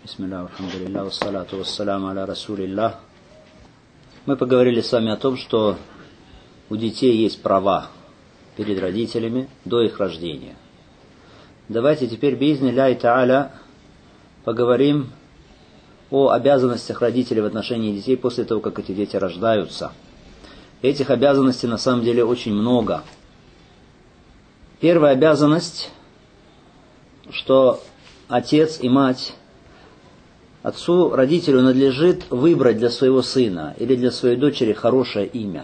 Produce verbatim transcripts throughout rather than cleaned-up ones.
Бисмилля, алхамдулилля, вассалату вассаляму аля расулиллах. Мы поговорили с вами о том, что у детей есть права перед родителями до их рождения. Давайте теперь, биизнилляхи тааля, поговорим о обязанностях родителей в отношении детей после того, как эти дети рождаются. Этих обязанностей на самом деле очень много. Первая обязанность, что отец и мать, отцу, родителю надлежит выбрать для своего сына или для своей дочери хорошее имя.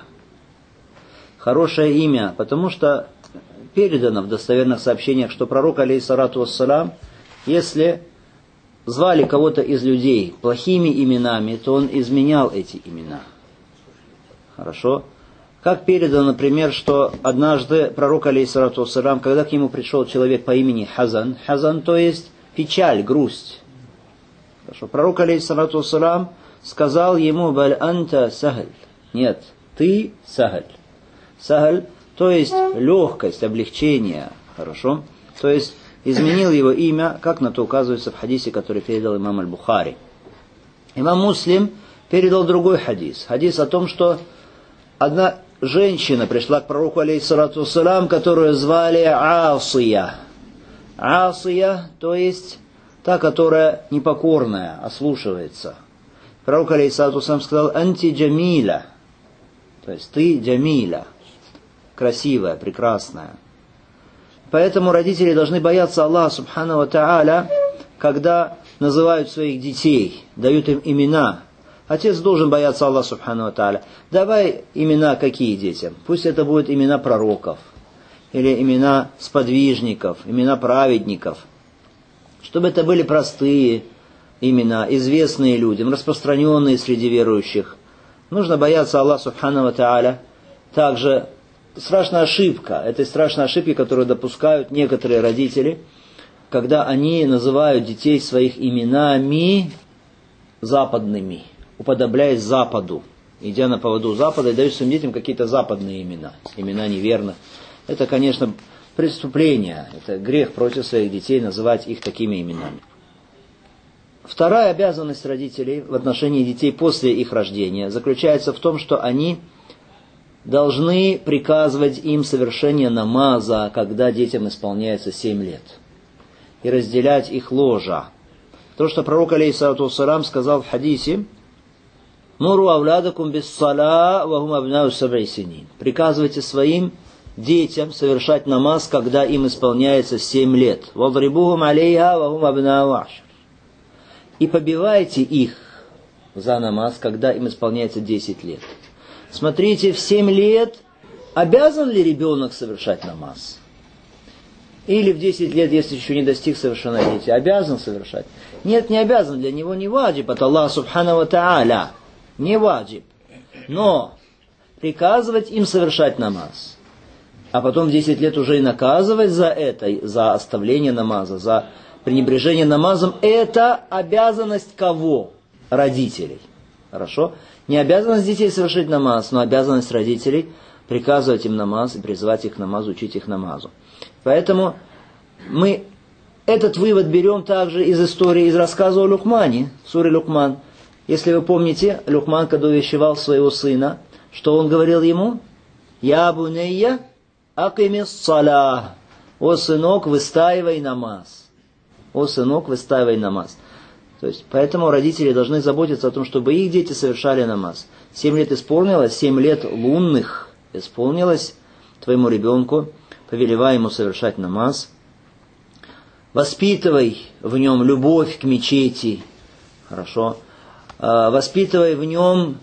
Хорошее имя, потому что передано в достоверных сообщениях, что пророк, алейхиссалату вассалям, если звали кого-то из людей плохими именами, то он изменял эти имена. Хорошо? Как передано, например, что однажды пророк, алейхиссалату вассалям, когда к нему пришел человек по имени Хазан, Хазан, то есть печаль, грусть. Хорошо. Пророк, алейхиссалату вассалям, сказал ему: «Баль анта сахаль». Нет, ты сахаль. Сахаль, то есть легкость, облегчение. Хорошо? То есть изменил его имя, как на то указывается в хадисе, который передал имам аль-Бухари. Имам Муслим передал другой хадис. Хадис о том, что одна женщина пришла к пророку, алейхиссалату вассалям, которую звали Асия. Асия, то есть та, которая непокорная, ослушивается. Пророк, алейхиссалату вассалям, сказал: «Анти джамиля». То есть ты джамиля, красивая, прекрасная. Поэтому родители должны бояться Аллаха субхану ва тааля, когда называют своих детей, дают им имена. Отец должен бояться Аллаха субхану ва тааля. Давай имена какие детям? Пусть это будут имена пророков, или имена сподвижников, имена праведников. Чтобы это были простые имена, известные людям, распространенные среди верующих. Нужно бояться Аллаха субхану ва тааля. Также страшная ошибка, этой страшной ошибки, которую допускают некоторые родители, когда они называют детей своих именами западными, уподобляясь Западу, идя на поводу Запада, и дают своим детям какие-то западные имена, имена неверных. Это, конечно, преступление, это грех против своих детей называть их такими именами. Вторая обязанность родителей в отношении детей после их рождения заключается в том, что они должны приказывать им совершение намаза, когда детям исполняется семь лет, и разделять их ложа. То, что пророк, алейхиссалату вассалям, сказал в хадисе: «Муру авлядакум биссала ва хум абнау саб'и синин». Приказывайте своим детям совершать намаз, когда им исполняется семь лет. «Вадрибухум алейха ва хум абнау ашр». И побивайте их за намаз, когда им исполняется десять лет. Смотрите, в семь лет обязан ли ребенок совершать намаз? Или в десять лет, если еще не достиг совершеннолетия, обязан совершать? Нет, не обязан, для него не ваджиб от Аллаха субхану ва тааля. Не ваджиб. Но приказывать им совершать намаз, а потом в десять лет уже и наказывать за это, за оставление намаза, за пренебрежение намазом, это обязанность кого? Родителей. Хорошо? Не обязанность детей совершить намаз, но обязанность родителей приказывать им намаз и призывать их к намазу, учить их намазу. Поэтому мы этот вывод берем также из истории, из рассказа о Лукмане, в суре Лукман. Если вы помните, Лукман, когда увещевал своего сына, что он говорил ему? «Я бунейя акимис салах». «О, сынок, выстаивай намаз». «О, сынок, выстаивай намаз». То есть, поэтому родители должны заботиться о том, чтобы их дети совершали намаз. Семь лет исполнилось, семь лет лунных исполнилось твоему ребенку, повелевай ему совершать намаз. Воспитывай в нем любовь к мечети. Хорошо. Воспитывай в нем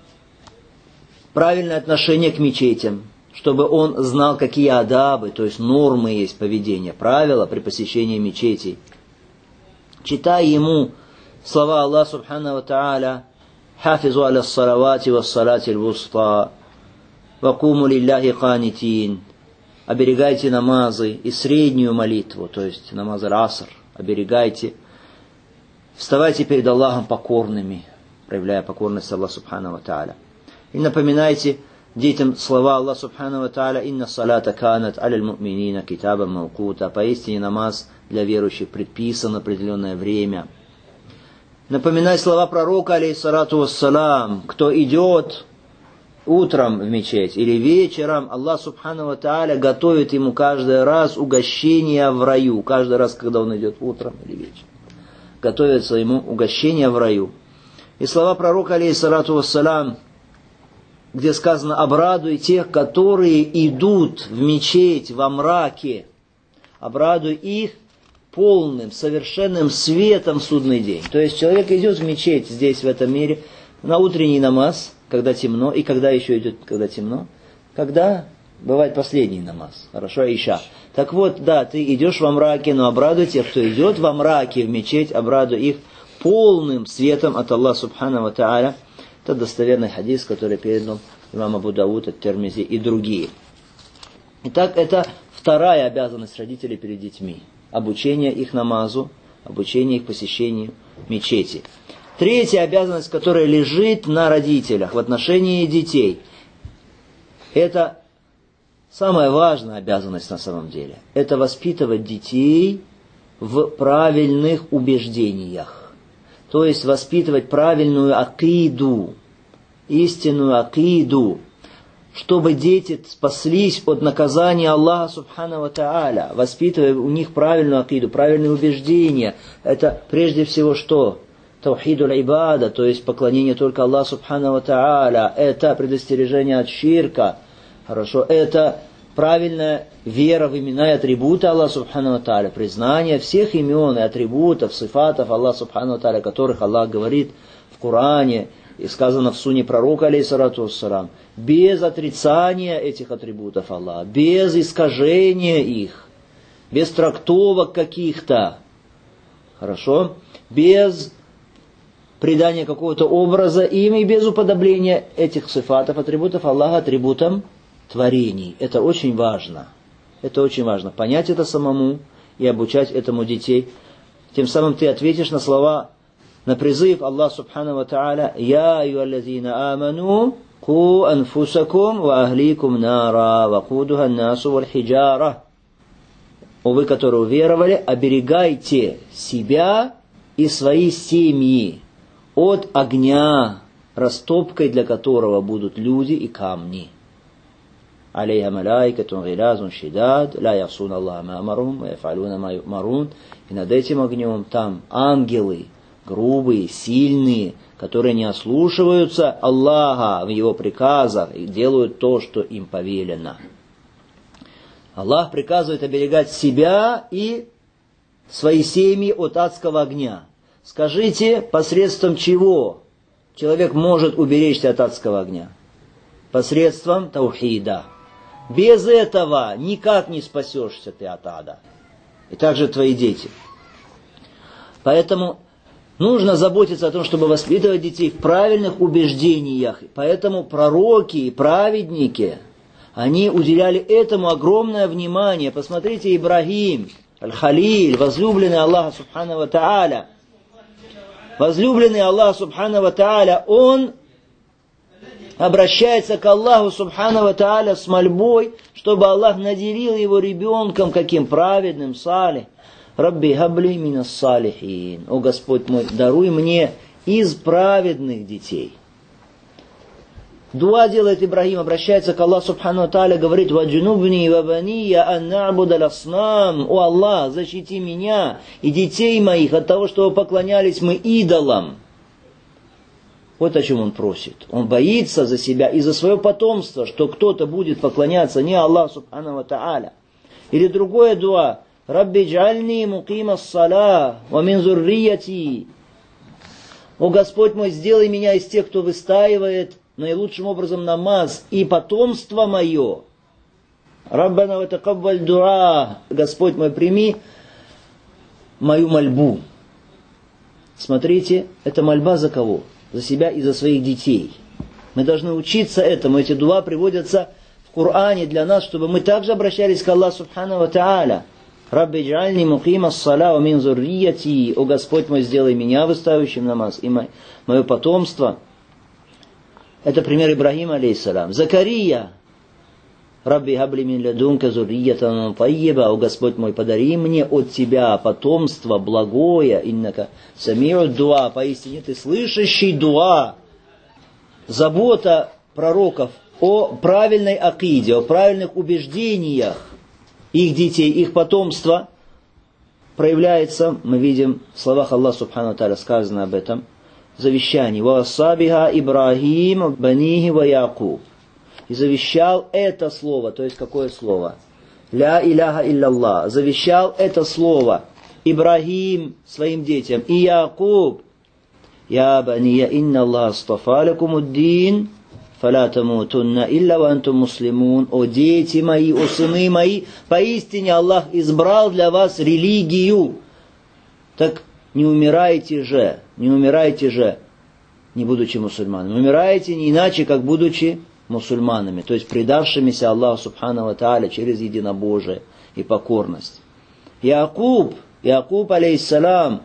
правильное отношение к мечетям, чтобы он знал, какие адабы, то есть нормы есть поведения, правила при посещении мечетей. Читай ему слова Аллаха субхану ва тааля: «Хафизу аля ссалавати ва ссалати л-вуста, ва куму лилляхи канитин». Оберегайте намазы и среднюю молитву, то есть намаз аль-аср, оберегайте. Вставайте перед Аллахом покорными, проявляя покорность Аллаху субхану ва тааля. И напоминайте детям слова Аллаха субхану ва тааля: «Инна салата канат аля л-му'минина китаба маукута». Поистине намаз для верующих предписан определенное время. Напоминай слова пророка, алейхиссалату вассалам, кто идет утром в мечеть или вечером, Аллах субхану ва тааля готовит ему каждый раз угощение в раю. Каждый раз, когда он идет утром или вечером, готовится ему угощение в раю. И слова пророка, алейхиссалату вассалам, где сказано: обрадуй тех, которые идут в мечеть во мраке, обрадуй их полным, совершенным светом в судный день. То есть человек идет в мечеть здесь, в этом мире, на утренний намаз, когда темно, и когда еще идет, когда темно, когда бывает последний намаз, хорошо, иша. Так вот, да, ты идешь во мраке, но обрадуй тех, кто идет во мраке в мечеть, обрадуй их полным светом от Аллаха субхану ва тааля. Это достоверный хадис, который передал имам Абу Дауд, ат-Тирмизи и другие. Итак, это вторая обязанность родителей перед детьми. Обучение их намазу, обучение их посещению мечети. Третья обязанность, которая лежит на родителях в отношении детей, это самая важная обязанность на самом деле. Это воспитывать детей в правильных убеждениях. То есть воспитывать правильную акиду, истинную акиду, чтобы дети спаслись от наказания Аллаха субхану ва тааля, воспитывая у них правильную акиду, правильные убеждения. Это прежде всего что? Таухидул ибада, то есть поклонение только Аллаху субхану ва тааля. Это предостережение от ширка. Хорошо, это правильная вера в имена и атрибуты Аллаха субхану ва тааля, признание всех имен и атрибутов, сифатов Аллаха субхану ва тааля, о которых Аллах говорит в Коране и сказано в сунне пророка, алейхиссалату вассалам, без отрицания этих атрибутов Аллаха, без искажения их, без трактовок каких-то, хорошо, без придания какого-то образа им и без уподобления этих сифатов, атрибутов Аллаха атрибутам творений. Это очень важно. Это очень важно. Понять это самому и обучать этому детей. Тем самым ты ответишь на слова, на призыв Аллаха субхану ва тааля: «Я айюаллазина аману, ку анфусакум ва ахликум нара, ва кудуха насу валь хиджара». О вы, которые уверовали, оберегайте себя и свои семьи от огня, растопкой для которого будут люди и камни. «Алейха малайкатун гилазун шидад, ла ясун Аллаха ма амарум, ва яфалуна ма ю'марун». И над этим огнем там ангелы, грубые, сильные, которые не ослушиваются Аллаха в Его приказах и делают то, что им повелено. Аллах приказывает оберегать себя и свои семьи от адского огня. Скажите, посредством чего человек может уберечься от адского огня? Посредством таухида. Без этого никак не спасешься ты от ада. И также твои дети. Поэтому нужно заботиться о том, чтобы воспитывать детей в правильных убеждениях. Поэтому пророки и праведники, они уделяли этому огромное внимание. Посмотрите, Ибрагим, Аль-Халиль, возлюбленный Аллаха субхану ва тааля. Возлюбленный Аллах субхану ва тааля, он обращается к Аллаху субхану ва тааля с мольбой, чтобы Аллах наделил его ребенком каким праведным, салих. Рабби габли минас салихин. О Господь мой, даруй мне из праведных детей. Дуа делает Ибрагим, обращается к Аллаху субхану ва тааля, говорит: «Ваджнубни ва бания ан на'будал аснам». О Аллах, защити меня и детей моих от того, чтобы поклонялись мы идолам. Вот о чем он просит. Он боится за себя и за свое потомство, что кто-то будет поклоняться не Аллаху субхану ва тааля. Или другое дуа: «Рабби джальни мукима ссала ва мин зуррияти». О Господь мой, сделай меня из тех, кто выстаивает наилучшим образом намаз и потомство мое. Раббана ва такаббаль дуа. Господь мой, прими мою мольбу. Смотрите, это мольба за кого? За себя и за своих детей. Мы должны учиться этому. Эти дуа приводятся в Коране для нас, чтобы мы также обращались к Аллаху субхану ва тааля. Рабби джальни мукима ссала ва мин зуррияти. О Господь мой, сделай меня выстаивающим намаз и мое потомство. Это пример Ибрагима, алейхиссалам. Закария. Рабби габли мин лядунка зуррiyatan таййиба, о Господь мой, подари мне от Тебя потомство благое, иннака сами'у дуа, поистине Ты слышащий дуа. Забота пророков о правильной акиде, о правильных убеждениях их детей, их потомства проявляется, мы видим в словах Аллаха Субхану ва Тааля сказано об этом, в завещании. «Вассабиха Ибрахим банихи ва Якуб». И завещал это слово, то есть какое слово? «Ля иляха илляллах». Завещал это слово Ибрахим своим детям и Якуб. «Я бания инна Аллах астафа лакум ад-дин, фаля тамутунна илля ва антум муслимун». О дети мои, о сыны мои, поистине Аллах избрал для вас религию. Так не умирайте же, не умирайте же, не будучи мусульманами. Умирайте не иначе, как будучи мусульманами, то есть предавшимися Аллаху Субхану ва Тааля через единобожие и покорность. Якуб, Якуб алейхиссалам,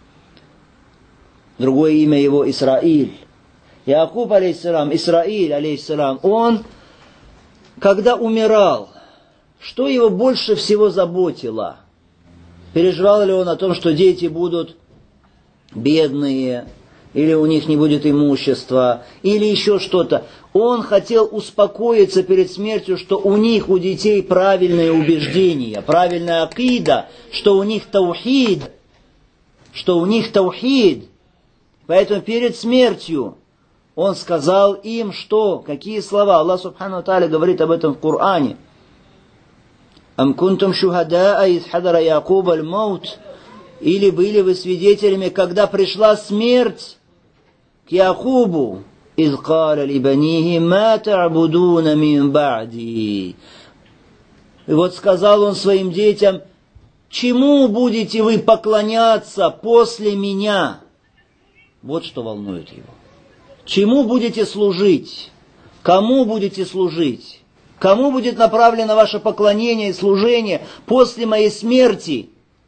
другое имя его Исраиль. Якуб алейхиссалам, Исраиль алейхиссалам, он, когда умирал, что его больше всего заботило? Переживал ли он о том, что дети будут бедные, или у них не будет имущества, или еще что-то? Он хотел успокоиться перед смертью, что у них, у детей, правильные убеждения, правильная акида, что у них таухид, что у них таухид. Поэтому перед смертью он сказал им, что, какие слова? Аллах Субхану ва Тааля говорит об этом в Коране. «Ам кунтум шухадаа из хадара Якуба аль-маут». Или были вы свидетелями, когда пришла смерть к Якубу? «Из каля ли банихи ма та'будуна мин ба'ди». И вот сказал он своим детям: чему будете вы поклоняться после меня? Вот что волнует его. Чему будете служить? Кому будете служить? Кому будет направлено ваше поклонение и служение после моей смерти?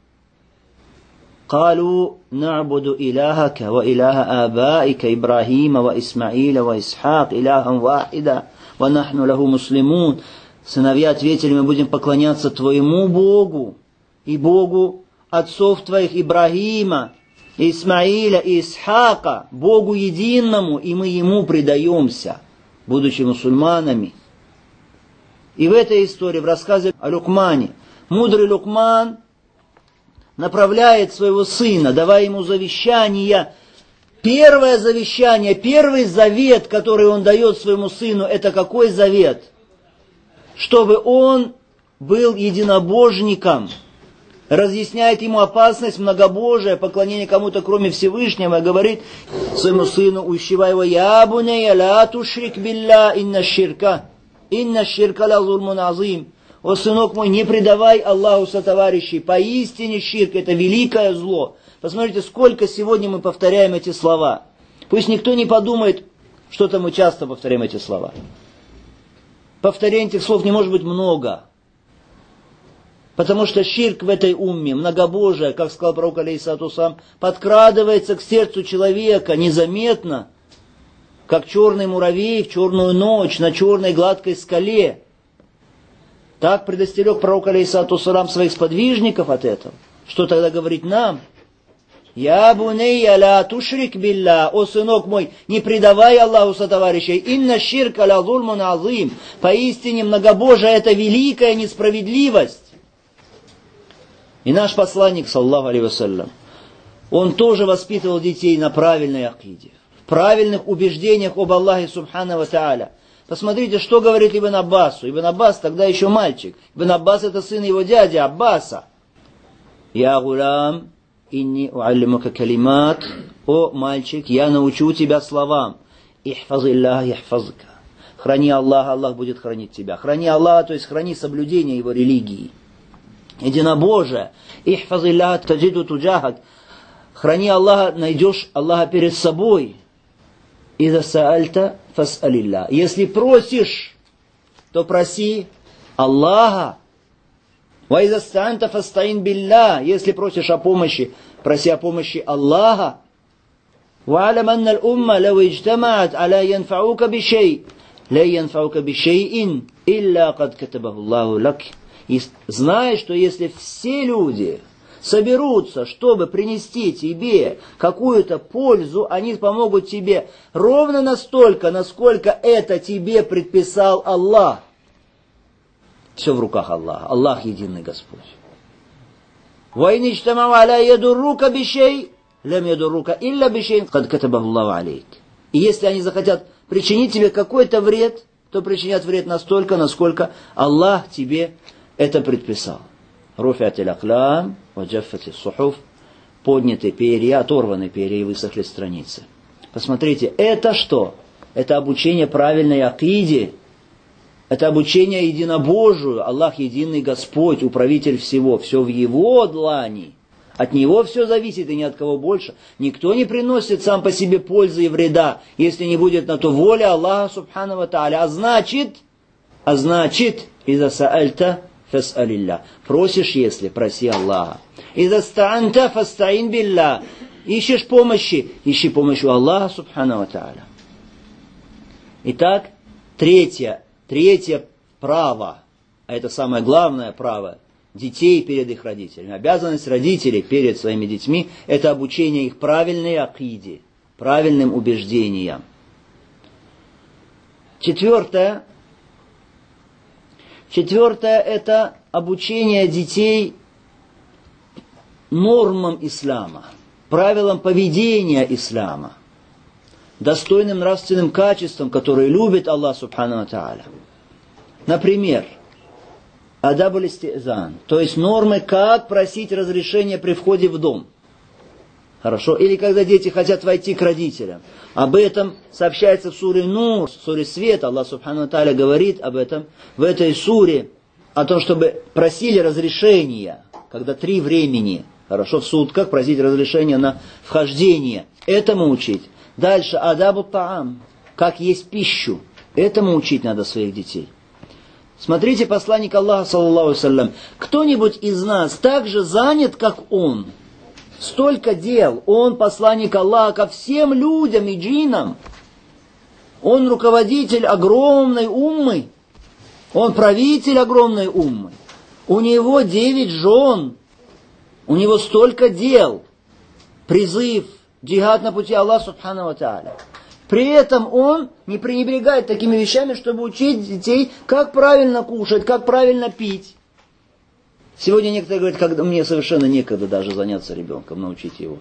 قالوا نعبد إلهك وإله آبائك إبراهيم وإسماعيل وإسحاق إلها واحدا ونحن له مسلمون. Сыновья ответили: мы будем поклоняться твоему Богу и Богу отцов твоих Ибрагима, Исмаиля и Исхака, Богу единому, и мы ему предаемся, будучи мусульманами. И в этой истории, в рассказе о Лукмане, мудрый Лукман направляет своего сына, давая ему завещание. Первое завещание, первый завет, который он дает своему сыну, это какой завет? Чтобы он был единобожником. Разъясняет ему опасность многобожия, поклонения кому-то кроме Всевышнего, и говорит своему сыну, увещевая его: «Я бунайя ла тушрик билля, инна ширка, инна ширка ла зульмун азим». О, сынок мой, не предавай Аллаху сотоварищей, поистине ширк — это великое зло. Посмотрите, сколько сегодня мы повторяем эти слова. Пусть никто не подумает, что-то мы часто повторяем эти слова. Повторение этих слов не может быть много. Потому что ширк в этой умме, многобожие, как сказал пророк алейхиссалату вассалам, подкрадывается к сердцу человека незаметно, как черный муравей в черную ночь на черной гладкой скале. Так предостерег пророк алейхиссалату вассалам своих сподвижников от этого. Что тогда говорить нам? «Я бунайя ла тушрик билля», о сынок мой, не предавай Аллаху сотоварищей, «инна ширка ла зульмун азим», поистине многобожие — это великая несправедливость. И наш посланник, саллаллаху алейхи вассалям, он тоже воспитывал детей на правильной акиде, в правильных убеждениях об Аллахе субхану ва тааля. Посмотрите, что говорит Ибн Аббасу. Ибн Аббас тогда еще мальчик. Ибн Аббас — это сын его дяди Аббаса. «Я гулям, инни уаллимука калимат». О, мальчик, я научу тебя словам. «Ихфаз Илляха яхфазка». Храни Аллаха, Аллах будет хранить тебя. Храни Аллаха, то есть храни соблюдение его религии. Единобожие. «Ихфаз Илляха таджиду туджахак». Храни Аллаха, найдешь Аллаха перед собой. «Иза саальта фас'алилля». Если просишь, то проси Аллаха. «Ва иза стаанта фастаин билля». Если просишь о помощи, проси о помощи Аллаха. «Ва алям анна аль-умма лау иджтамаат аля янфаука бишей». لا ينفعك بشيء إلا قد كتبه الله لك. И знай, что если все люди соберутся, чтобы принести тебе какую-то пользу, они помогут тебе ровно настолько, насколько это тебе предписал Аллах. Все в руках Аллаха. Аллах единый Господь. وَإِنِ اجْتَمَعُوا عَلَى يَضُرُّكَ بِشَيْءٍ لَمْ يَضُرُّكَ إِلَّا بِشَيْءٍ قَدْ كَتَبَهُ اللَّهُ عَلَيْكَ. И если они захотят причинить тебе какой-то вред, то причинят вред настолько, насколько Аллах тебе это предписал. رُفِعَتِ الْأَقْلَامُ وَجَفَّتِ الصُّحُفُ. Подняты перья, оторваны перья и высохли страницы. Посмотрите, это что? Это обучение правильной акиде. Это обучение единобожию. Аллах единый Господь, управитель всего. Все в Его длани. От Него все зависит и ни от кого больше. Никто не приносит сам по себе пользы и вреда, если не будет на то воля Аллаха субхану ва тааля. А значит, а значит, иза саальта фас'алилля. Просишь, если, проси Аллаха. Иза стаанта фастаин билля. Ищешь помощи, ищи помощь у Аллаха субхану ва тааля. Итак, третье, третье право, а это самое главное право, детей перед их родителями. Обязанность родителей перед своими детьми – это обучение их правильной акиде, правильным убеждениям. Четвертое. Четвертое – это обучение детей нормам ислама, правилам поведения ислама, достойным нравственным качествам, которые любит Аллах субхану ва тааля. Например, адаб аль-истизан, то есть нормы, как просить разрешения при входе в дом. Хорошо? Или когда дети хотят войти к родителям. Об этом сообщается в суре Нур, в суре Свет. Аллах субхану ва тааля говорит об этом в этой суре, о том, чтобы просили разрешения, когда три времени, хорошо, в сутках просить разрешения на вхождение. Этому учить. Дальше, адабу таам, как есть пищу. Этому учить надо своих детей. Смотрите, посланник Аллаха, саллаллаху алейхи ва саллям, кто-нибудь из нас так же занят, как он? Столько дел. Он посланник Аллаха ко всем людям и джиннам. Он руководитель огромной уммы. Он правитель огромной уммы. У него девять жен. У него столько дел. Призыв, джихад на пути Аллаха субхану ва тааля. При этом он не пренебрегает такими вещами, чтобы учить детей, как правильно кушать, как правильно пить. Сегодня некоторые говорят, когда мне совершенно некогда даже заняться ребенком, научить его.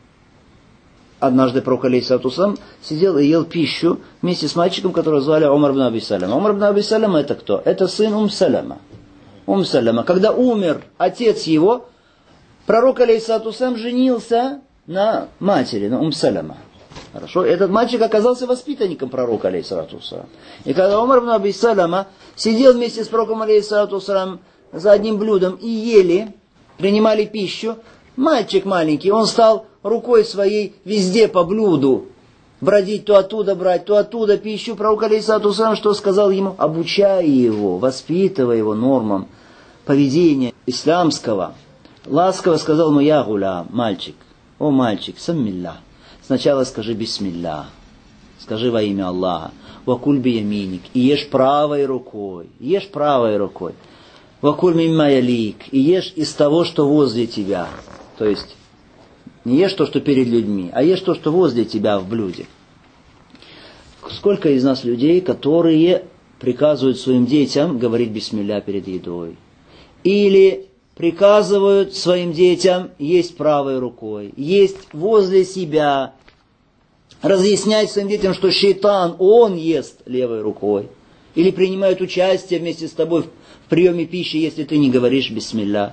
Однажды пророк алейхиссалату вассалям сидел и ел пищу вместе с мальчиком, которого звали Умар ибн Аби Саляма. Умар ибн Аби Саляма это кто? Это сын Ум Саляма. Ум Саляма. Когда умер отец его, пророк алейхиссалату вассалям женился на матери, на Ум Саляма. Хорошо, этот мальчик оказался воспитанником пророка, алейхиссалату вассалям. И когда Умар ибн Аби Саляма сидел вместе с пророком, алейхиссалату вассалям, за одним блюдом и ели, принимали пищу, мальчик маленький, он стал рукой своей везде по блюду бродить, то оттуда брать, то оттуда пищу. Пророк, алейхиссалату вассалям, что сказал ему? Обучай его, воспитывай его нормам поведения исламского. Ласково сказал ему: я гуля, мальчик, о мальчик, саммилля. Сначала скажи бисмилля, скажи во имя Аллаха, вакуль бияминик, и ешь правой рукой, ешь правой рукой, вакуль мимма ялик, и ешь из того, что возле тебя, то есть не ешь то, что перед людьми, а ешь то, что возле тебя в блюде. Сколько из нас людей, которые приказывают своим детям говорить бисмилля перед едой, или приказывают своим детям есть правой рукой, есть возле себя, разъяснять своим детям, что шейтан, он ест левой рукой, или принимает участие вместе с тобой в приеме пищи, если ты не говоришь бисмилля.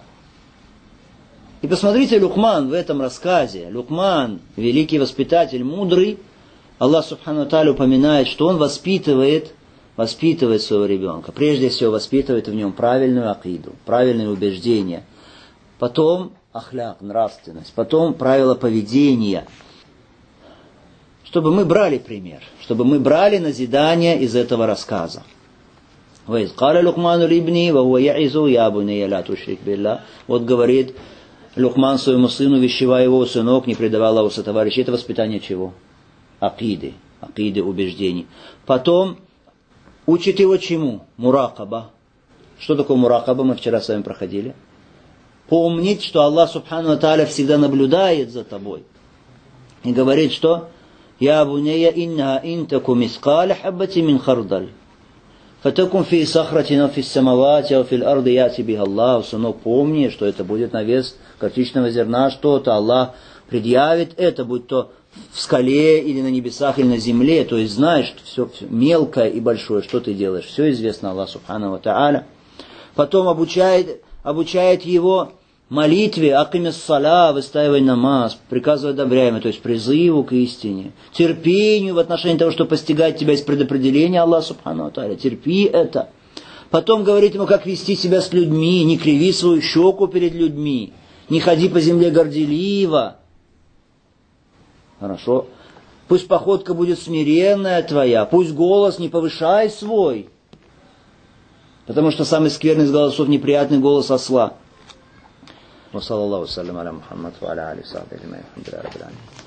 И посмотрите, Лукман в этом рассказе, Лукман, великий воспитатель, мудрый, Аллах субхану ва тааля упоминает, что он воспитывает, воспитывает своего ребенка. Прежде всего воспитывает в нем правильную акиду, правильные убеждения. Потом ахляк, нравственность. Потом правила поведения. Чтобы мы брали пример. Чтобы мы брали назидание из этого рассказа. Вот говорит Лукман своему сыну: вещевая его, сынок, не предавай Аллаху сотоварищей. Это воспитание чего? Акиды. Акиды убеждений. Потом Учит его чему? Муракаба. Что такое муракаба? Мы вчера с вами проходили. Помнить, что Аллах Субхану ва Тааля всегда наблюдает за тобой. И говорит, что «Я бунея инна интаку мискаля хаббати мин хардаль». Фатакум фи сахратина фи самавати, а фи арды яти биха Аллах. Сынок, помни, что это будет на вес горчичного зерна, что-то Аллах предъявит, это будь то в скале или на небесах, или на земле. То есть знаешь, что все, все мелкое и большое, что ты делаешь. Все известно Аллаху Субхану ва Тааля. Потом обучает, обучает его молитве, акимис сала, выстаивай намаз, приказывай одобряемое, то есть призыву к истине, терпению в отношении того, что постигает тебя из предопределения Аллаха Субхану ва Тааля. Терпи это. Потом говорит ему, как вести себя с людьми, не криви свою щеку перед людьми, не ходи по земле горделиво. Хорошо. Пусть походка будет смиренная твоя, пусть голос не повышай свой, потому что самый скверный из голосов неприятный голос осла. وصلى الله وسلم على محمد وعلى آله وصحبه أجمعين الحمد لله رب العالمين.